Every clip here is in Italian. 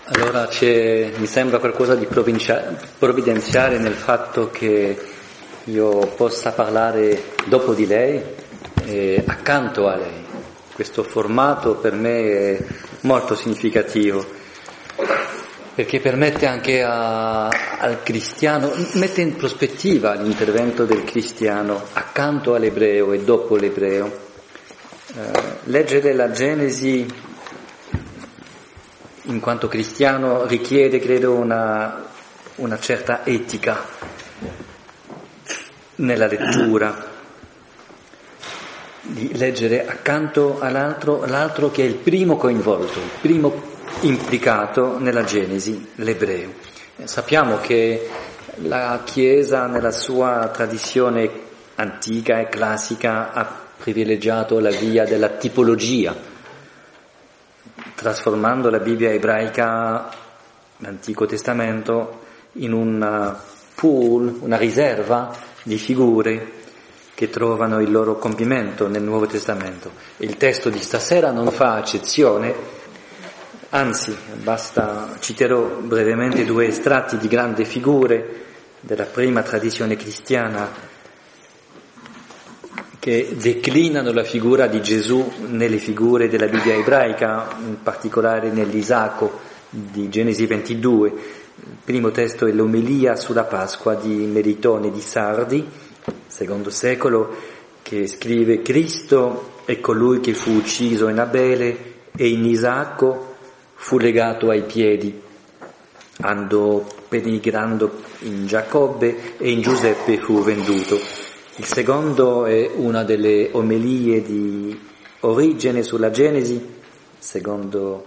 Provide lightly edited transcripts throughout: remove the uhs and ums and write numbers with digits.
Allora mi sembra qualcosa di provvidenziale nel fatto che io possa parlare dopo di lei e accanto a lei. Questo formato per me è molto significativo, perché permette anche al cristiano, mette in prospettiva l'intervento del cristiano accanto all'ebreo e dopo l'ebreo. Leggere la Genesi in quanto cristiano richiede, credo, una certa etica nella lettura, di leggere accanto l'altro che è il primo coinvolto, il primo implicato nella Genesi, l'ebreo. Sappiamo che la Chiesa nella sua tradizione antica e classica ha privilegiato la via della tipologia, trasformando la Bibbia ebraica, l'Antico Testamento, in un pool, una riserva di figure che trovano il loro compimento nel Nuovo Testamento. Il testo di stasera non fa eccezione, anzi, citerò brevemente due estratti di grandi figure della prima tradizione cristiana che declinano la figura di Gesù nelle figure della Bibbia ebraica, in particolare nell'Isacco di Genesi 22. Il primo testo è l'omelia sulla Pasqua di Melitone di Sardi, secondo secolo, che scrive: Cristo è colui che fu ucciso in Abele e in Isacco fu legato ai piedi, andò penigrando in Giacobbe e in Giuseppe fu venduto. Il secondo è una delle omelie di Origene sulla Genesi, secondo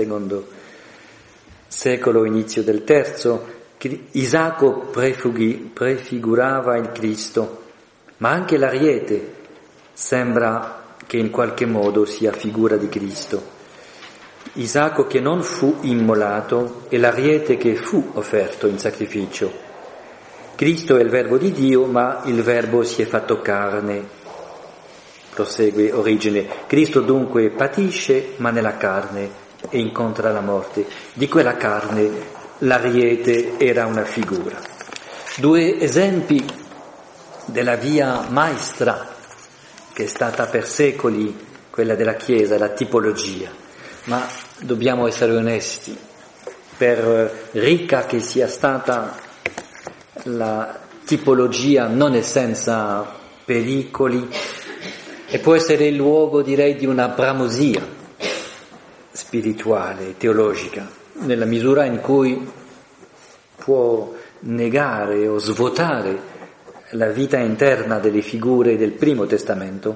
secolo, inizio del terzo. Isacco prefigurava il Cristo, ma anche l'ariete sembra che in qualche modo sia figura di Cristo. Isacco che non fu immolato e l'ariete che fu offerto in sacrificio. Cristo è il verbo di Dio, ma il verbo si è fatto carne. Prosegue Origene. Cristo dunque patisce, ma nella carne, e incontra la morte. Di quella carne l'ariete era una figura. Due esempi della via maestra che è stata per secoli quella della Chiesa, la tipologia. Ma dobbiamo essere onesti, per ricca che sia stata la tipologia, non è senza pericoli e può essere il luogo, direi, di una bramosia spirituale, teologica, nella misura in cui può negare o svuotare la vita interna delle figure del Primo Testamento,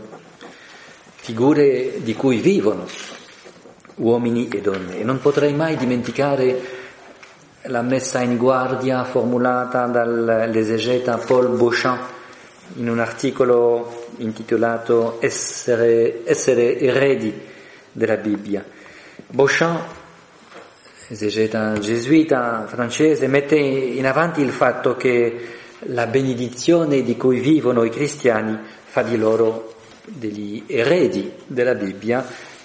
figure di cui vivono uomini e donne. E non potrei mai dimenticare la messa in guardia formulata dall'esegeta Paul Beauchamp in un articolo intitolato Essere eredi della Bibbia. Beauchamp, esegeta gesuita francese, mette in avanti il fatto che la benedizione di cui vivono i cristiani fa di loro degli eredi della Bibbia,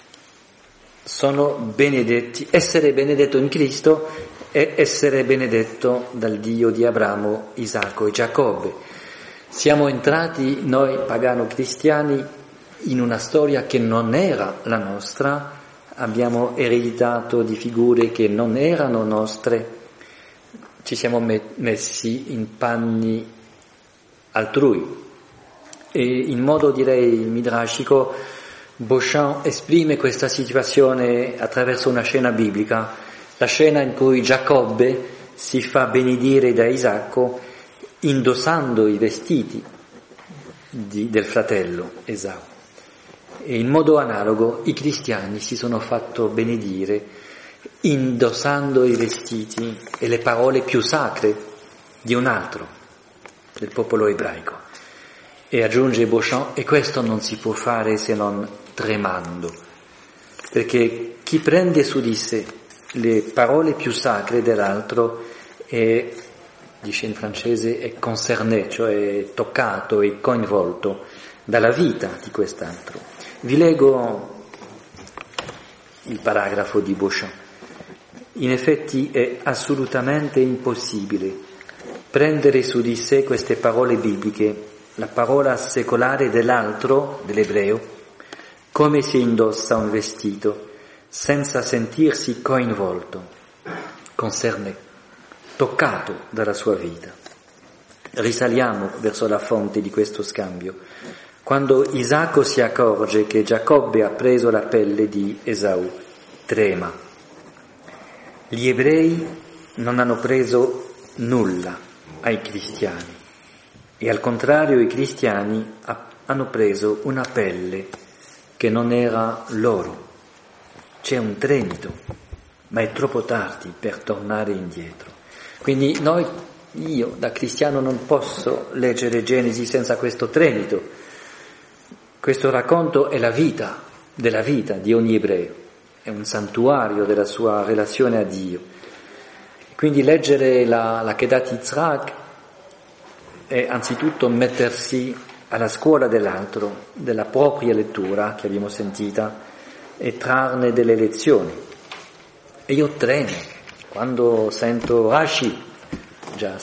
sono benedetti, essere benedetto in Cristo e essere benedetto dal Dio di Abramo, Isacco e Giacobbe. Siamo entrati, noi pagano cristiani, in una storia che non era la nostra, abbiamo ereditato di figure che non erano nostre, ci siamo messi in panni altrui. E in modo, direi, midrashico, Beauchamp esprime questa situazione attraverso una scena biblica, la scena in cui Giacobbe si fa benedire da Isacco indossando i vestiti del fratello Esau. E in modo analogo i cristiani si sono fatto benedire indossando i vestiti e le parole più sacre di un altro, del popolo ebraico. E aggiunge Beauchamp, e questo non si può fare se non tremando, perché chi prende su di sé le parole più sacre dell'altro è, dice in francese, è concerné, cioè toccato e coinvolto dalla vita di quest'altro. Vi leggo il paragrafo di Beauchamp. In effetti è assolutamente impossibile prendere su di sé queste parole bibliche, la parola secolare dell'altro, dell'ebreo, come si indossa un vestito, senza sentirsi coinvolto, concerné, toccato dalla sua vita. Risaliamo verso la fonte di questo scambio. Quando Isacco si accorge che Giacobbe ha preso la pelle di Esau, trema. Gli ebrei non hanno preso nulla ai cristiani e al contrario i cristiani hanno preso una pelle che non era loro. C'è un tremito, ma è troppo tardi per tornare indietro. Quindi io da cristiano non posso leggere Genesi senza questo tremito. Questo racconto è la vita di ogni ebreo, è un santuario della sua relazione a Dio. Quindi leggere la Kedat Yitzhak è anzitutto mettersi alla scuola dell'altro, della propria lettura che abbiamo sentita, e trarne delle lezioni. E io tremo quando sento Rashi, già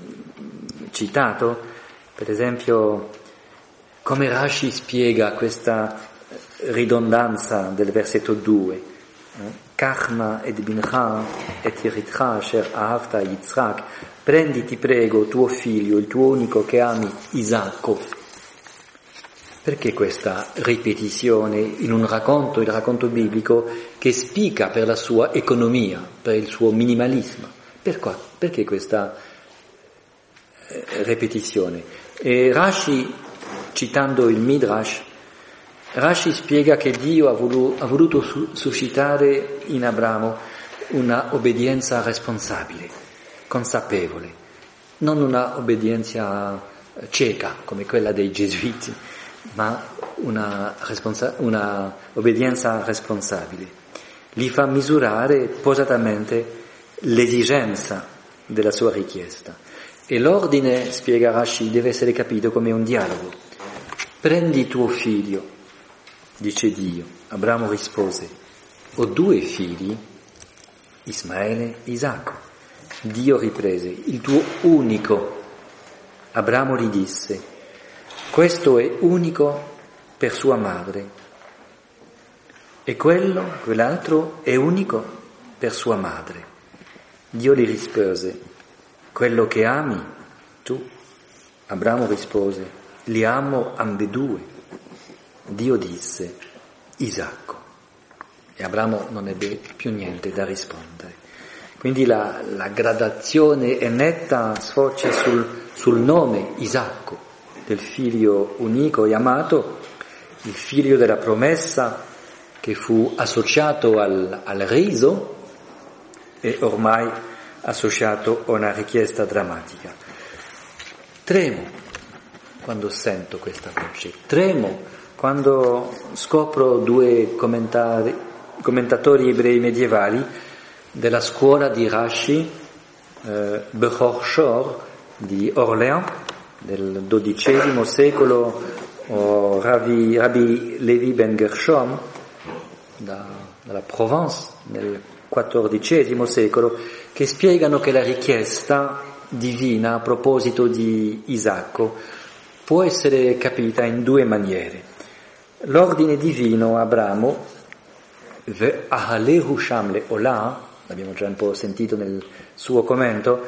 citato, per esempio, come Rashi spiega questa ridondanza del versetto 2, Kachma et bincha et yeritcha asher ahavta Yitzhak, prendi ti prego tuo figlio, il tuo unico che ami, Isacco. Perché questa ripetizione in un racconto, il racconto biblico, che spica per la sua economia, per il suo minimalismo? Perché questa ripetizione? E Rashi, citando il Midrash, Rashi spiega che Dio ha voluto suscitare in Abramo una obbedienza responsabile, consapevole, non una obbedienza cieca come quella dei gesuiti, ma una obbedienza responsabile. Li fa misurare posatamente l'esigenza della sua richiesta. E l'ordine, spiega Rashi, deve essere capito come un dialogo. Prendi tuo figlio, dice Dio. Abramo rispose, ho 2 figli, Ismaele e Isacco. Dio riprese, il tuo unico. Abramo gli disse, questo è unico per sua madre e quell'altro è unico per sua madre. Dio gli rispose, quello che ami tu? Abramo rispose, li amo ambedue. Dio disse, Isacco. E Abramo non ebbe più niente da rispondere. Quindi la gradazione è netta, sfocia sul nome Isacco, del figlio unico e amato, il figlio della promessa che fu associato al riso e ormai associato a una richiesta drammatica. Tremo quando sento questa voce, tremo quando scopro 2 commentatori ebrei medievali della scuola di Rashi, Bechor Shor di Orléans, del XII secolo, o Rabbi Levi ben Gershom dalla Provence nel XIV secolo, che spiegano che la richiesta divina a proposito di Isacco può essere capita in 2 maniere. L'ordine divino a Abramo, Ve'ahalehu sham le'olah, l'abbiamo già un po' sentito nel suo commento,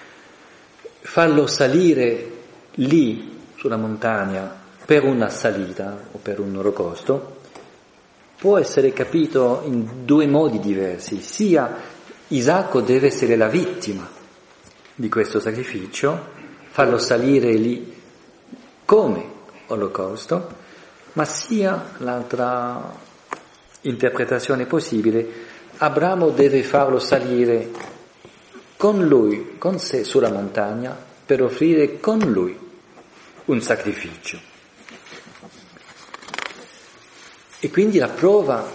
fallo salire lì sulla montagna per una salita o per un olocausto, può essere capito in 2 modi diversi. Sia Isacco deve essere la vittima di questo sacrificio, farlo salire lì come olocausto, ma sia l'altra interpretazione possibile, Abramo deve farlo salire con lui, con sé sulla montagna, per offrire con lui un sacrificio. E quindi la prova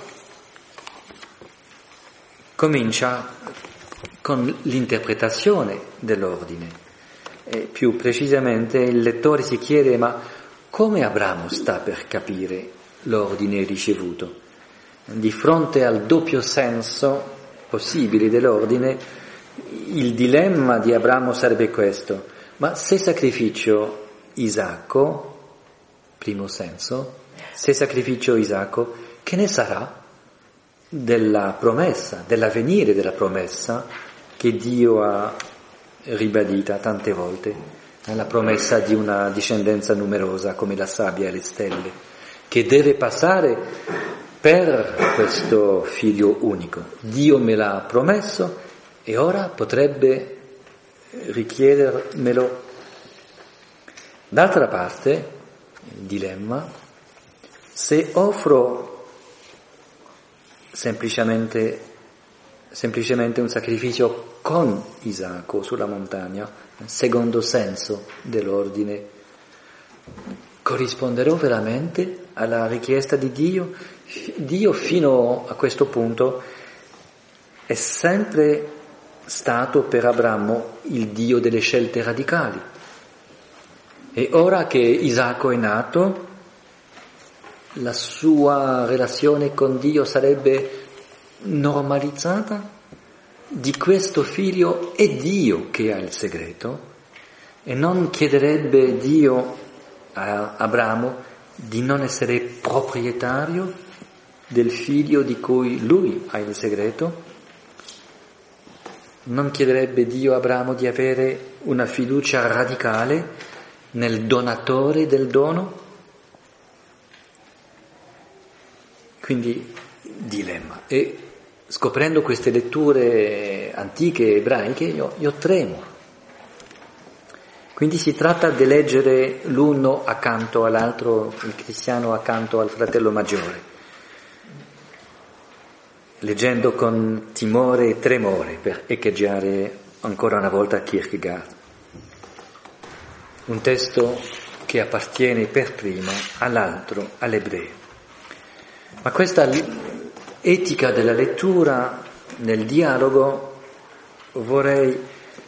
comincia con l'interpretazione dell'ordine. E più precisamente il lettore si chiede, ma come Abramo sta per capire l'ordine ricevuto? Di fronte al doppio senso possibili dell'ordine, il dilemma di Abramo sarebbe questo: ma se sacrificio Isacco, primo senso, se sacrificio Isacco, che ne sarà della promessa, dell'avvenire della promessa che Dio ha ribadita tante volte, la promessa di una discendenza numerosa come la sabbia e le stelle, che deve passare per questo figlio unico. Dio me l'ha promesso e ora potrebbe richiedermelo. D'altra parte, il dilemma: se offro semplicemente un sacrificio con Isacco sulla montagna, secondo senso dell'ordine, corrisponderò veramente alla richiesta di Dio? Dio fino a questo punto è sempre stato per Abramo il Dio delle scelte radicali, e ora che Isacco è nato, la sua relazione con Dio sarebbe normalizzata. Di questo figlio è Dio che ha il segreto, e non chiederebbe Dio a Abramo di non essere proprietario del figlio di cui lui ha il segreto? Non chiederebbe Dio a Abramo di avere una fiducia radicale nel donatore del dono? Quindi dilemma. E scoprendo queste letture antiche ebraiche io tremo. Quindi si tratta di leggere l'uno accanto all'altro, il cristiano accanto al fratello maggiore, leggendo con timore e tremore, per echeggiare ancora una volta Kierkegaard. Un testo che appartiene per primo all'altro, all'ebreo. Ma questa etica della lettura nel dialogo in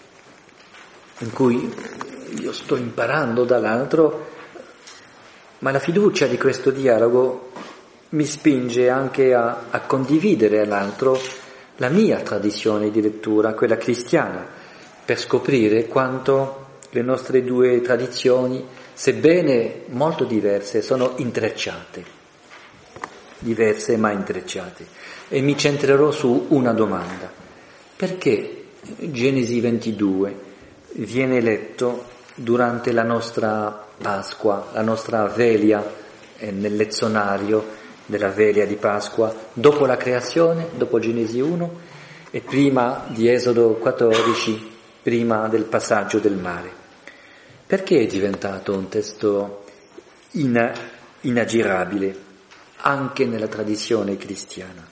cui io sto imparando dall'altro, ma la fiducia di questo dialogo mi spinge anche a condividere all'altro la mia tradizione di lettura, quella cristiana, per scoprire quanto le nostre due tradizioni, sebbene molto diverse, sono intrecciate, diverse ma intrecciate. E mi centrerò su una domanda: perché Genesi 22 viene letto durante la nostra Pasqua, la nostra velia, nel lezionario della velia di Pasqua, dopo la creazione, dopo Genesi 1 e prima di Esodo 14, prima del passaggio del mare? Perché è diventato un testo inaggirabile anche nella tradizione cristiana?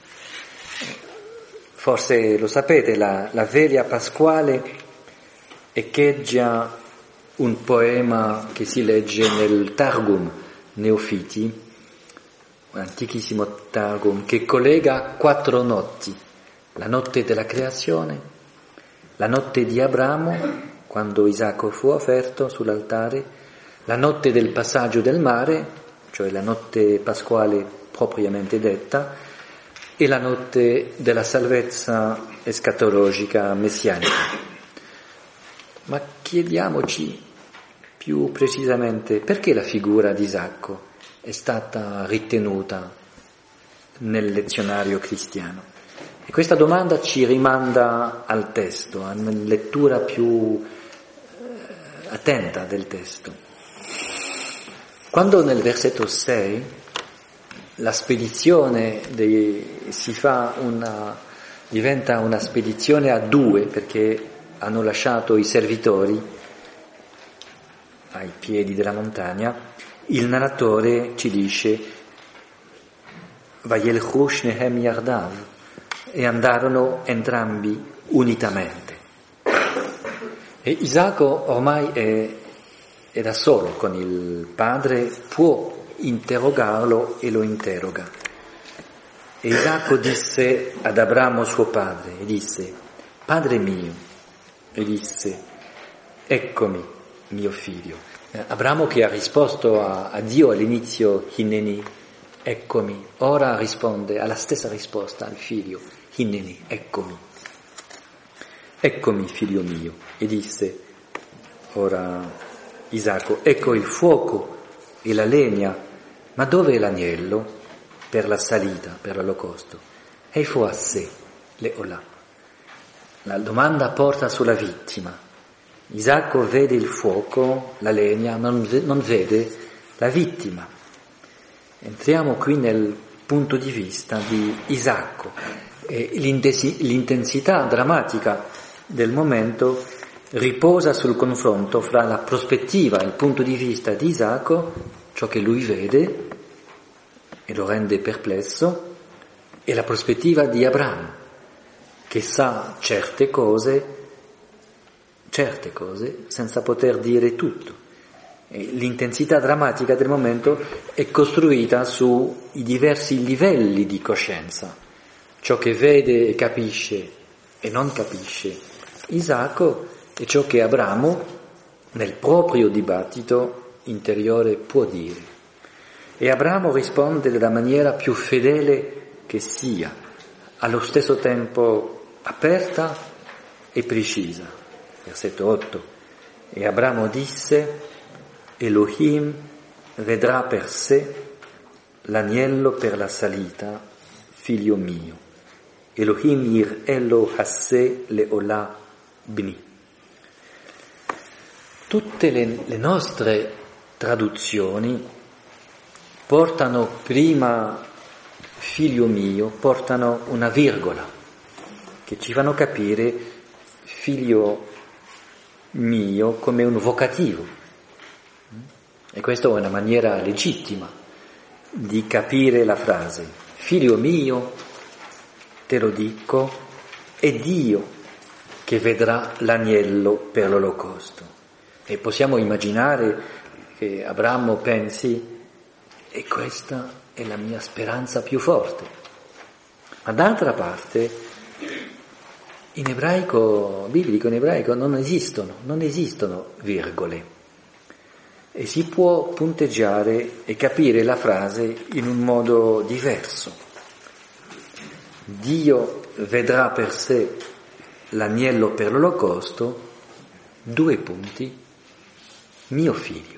Forse lo sapete, la velia pasquale echeggia un poema che si legge nel Targum Neofiti, un antichissimo Targum che collega 4 notti: la notte della creazione, la notte di Abramo, quando Isacco fu offerto sull'altare, la notte del passaggio del mare, cioè la notte pasquale propriamente detta, e la notte della salvezza escatologica messianica. Ma chiediamoci più precisamente perché la figura di Isacco è stata ritenuta nel lezionario cristiano. E questa domanda ci rimanda al testo, a una lettura più attenta del testo. Quando nel versetto 6 la spedizione diventa una spedizione a 2, perché hanno lasciato i servitori ai piedi della montagna, il narratore ci dice Vayelchu shnehem yardav, e andarono entrambi unitamente. E Isacco ormai è da solo con il padre, può interrogarlo e lo interroga. E Isacco disse ad Abramo suo padre, e disse: Padre mio, e disse: Eccomi, mio figlio. Abramo, che ha risposto a Dio all'inizio Hineni, eccomi. Ora risponde alla stessa risposta al figlio, Hineni, eccomi. Eccomi, figlio mio. E disse, ora Isacco, ecco il fuoco e la legna, ma dove è l'agnello per la salita, per l'olocausto? E fu a sé, le olà. La domanda porta sulla vittima. Isacco vede il fuoco, la legna, non vede la vittima. Entriamo qui nel punto di vista di Isacco. E l'intensità drammatica del momento riposa sul confronto fra la prospettiva, il punto di vista di Isacco, ciò che lui vede e lo rende perplesso, e la prospettiva di Abramo, che sa certe cose senza poter dire tutto. E l'intensità drammatica del momento è costruita sui diversi livelli di coscienza, ciò che vede e capisce e non capisce Isacco e ciò che Abramo nel proprio dibattito interiore può dire. E Abramo risponde della maniera più fedele che sia, allo stesso tempo aperta e precisa. Versetto 8. E Abramo disse, Elohim vedrà per sé l'agnello per la salita, figlio mio. Elohim yir elo hasse leolà bni. Tutte le nostre traduzioni portano prima figlio mio, portano una virgola che ci fanno capire figlio mio come un vocativo. E questa è una maniera legittima di capire la frase. Figlio mio, te lo dico, è Dio che vedrà l'agnello per l'olocausto. E possiamo immaginare che Abramo pensi, e questa è la mia speranza più forte. Ma d'altra parte, in ebraico, biblico, in ebraico non esistono virgole. E si può punteggiare e capire la frase in un modo diverso. Dio vedrà per sé l'agnello per l'olocausto, 2 punti, mio figlio.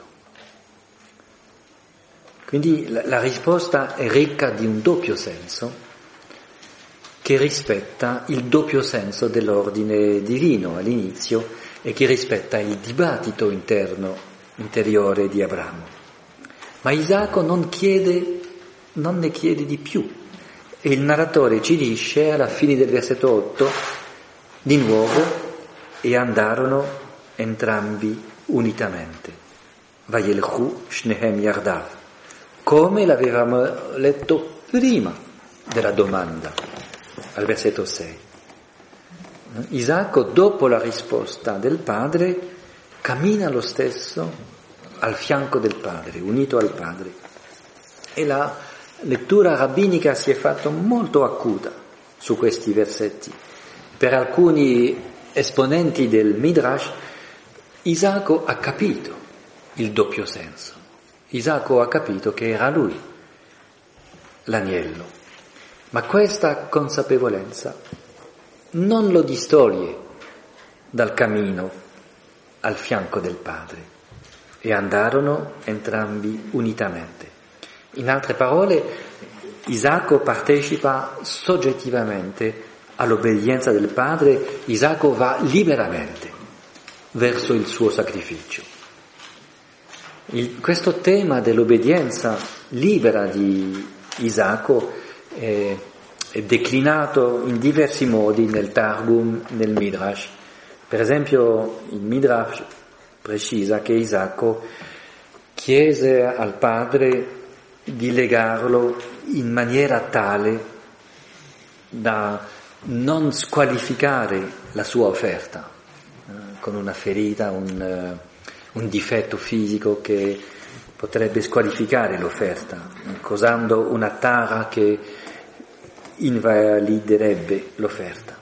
Quindi la risposta è ricca di un doppio senso che rispetta il doppio senso dell'ordine divino all'inizio e che rispetta il dibattito interiore di Abramo. Ma Isacco non ne chiede di più. E il narratore ci dice alla fine del versetto 8, di nuovo, e andarono entrambi unitamente. Vayelchu shnehem yardav, come l'avevamo letto prima della domanda, al versetto 6. Isacco, dopo la risposta del padre, cammina lo stesso al fianco del padre, unito al padre. E la lettura rabbinica si è fatta molto acuta su questi versetti. Per alcuni esponenti del Midrash, Isacco ha capito il doppio senso. Isacco ha capito che era lui l'agnello. Ma questa consapevolezza non lo distoglie dal cammino al fianco del padre. E andarono entrambi unitamente. In altre parole, Isacco partecipa soggettivamente all'obbedienza del padre, Isacco va liberamente verso il suo sacrificio. Questo tema dell'obbedienza libera di Isacco è declinato in diversi modi nel Targum, nel Midrash. Per esempio, il Midrash precisa che Isacco chiese al padre di legarlo in maniera tale da non squalificare la sua offerta con una ferita, un difetto fisico che potrebbe squalificare l'offerta, causando una tara che invaliderebbe l'offerta.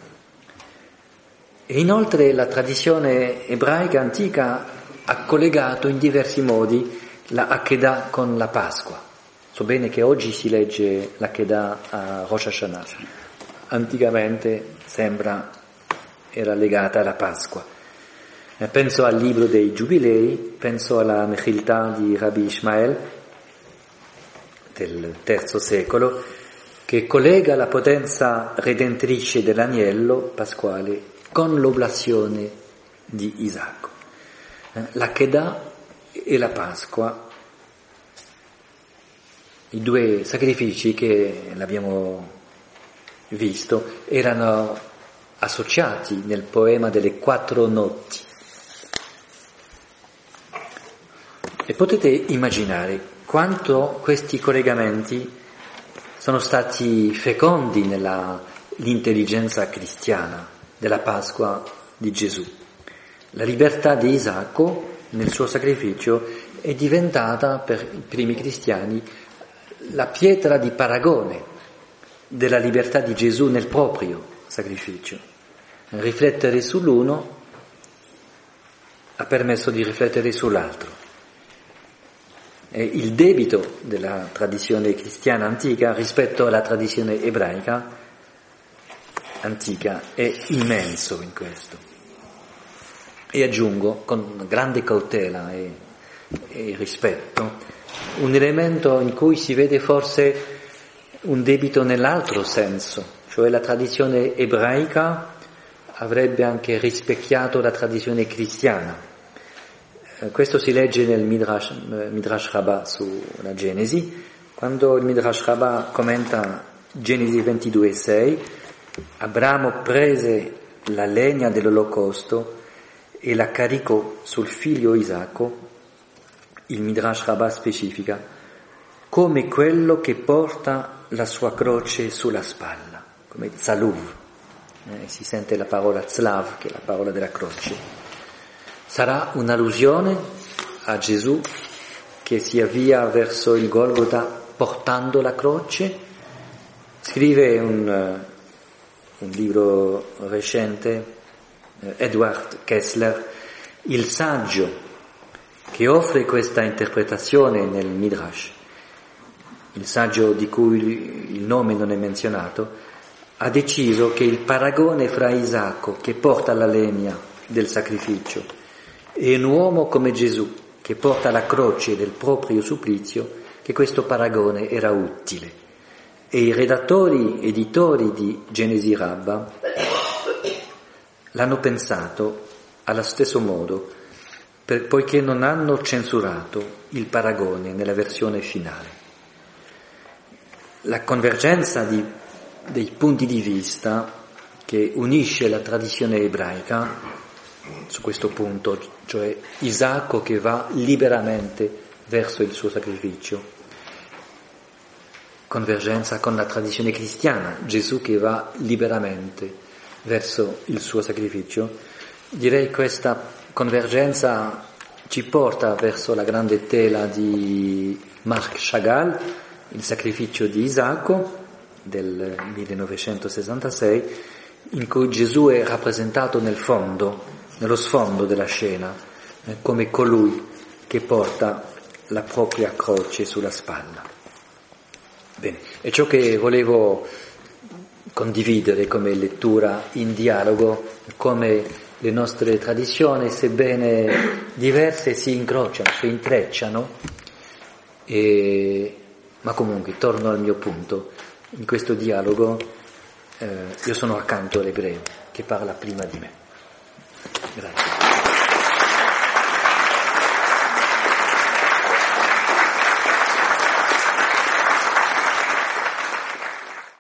E inoltre la tradizione ebraica antica ha collegato in diversi modi la Akedah con la Pasqua. So bene che oggi si legge la Kedah a Rosh Hashanah, anticamente era legata alla Pasqua. Penso al libro dei Giubilei, penso alla Mechiltà di Rabbi Ishmael del III secolo, che collega la potenza redentrice dell'agnello pasquale con l'oblazione di Isacco. La Kedah e la Pasqua, i due sacrifici che l'abbiamo visto, erano associati nel poema delle 4 notti. E potete immaginare quanto questi collegamenti sono stati fecondi nell'intelligenza cristiana della Pasqua di Gesù. La libertà di Isacco nel suo sacrificio è diventata per i primi cristiani la pietra di paragone della libertà di Gesù nel proprio sacrificio. Riflettere sull'uno ha permesso di riflettere sull'altro. E il debito della tradizione cristiana antica rispetto alla tradizione ebraica antica è immenso in questo. E aggiungo, con grande cautela e rispetto, un elemento in cui si vede forse un debito nell'altro senso, cioè la tradizione ebraica avrebbe anche rispecchiato la tradizione cristiana. Questo si legge nel Midrash Rabbah sulla Genesi, quando il Midrash Rabbah commenta Genesi 22,6, Abramo prese la legna dell'olocausto e la caricò sul figlio Isacco. Il Midrash Rabbah specifica come quello che porta la sua croce sulla spalla, come Tzaluv, si sente la parola Tzlav, che è la parola della croce. Sarà un'allusione a Gesù che si avvia verso il Golgota portando la croce. Scrive un libro recente, Edward Kessler, il saggio che offre questa interpretazione nel Midrash, il saggio di cui il nome non è menzionato, ha deciso che il paragone fra Isacco, che porta la legna del sacrificio, e un uomo come Gesù, che porta la croce del proprio supplizio, che questo paragone era utile. E i editori di Genesi Rabbah l'hanno pensato allo stesso modo, poiché non hanno censurato il paragone nella versione finale. La convergenza dei punti di vista che unisce la tradizione ebraica su questo punto, cioè Isacco che va liberamente verso il suo sacrificio, convergenza con la tradizione cristiana, Gesù che va liberamente verso il suo sacrificio. Direi questa convergenza ci porta verso la grande tela di Marc Chagall, Il sacrificio di Isacco del 1966, in cui Gesù è rappresentato nello sfondo della scena, come colui che porta la propria croce sulla spalla. Bene, è ciò che volevo condividere come lettura in dialogo, come le nostre tradizioni, sebbene diverse, si incrociano, si intrecciano, ma comunque, torno al mio punto, in questo dialogo io sono accanto all'ebreo che parla prima di me. Grazie.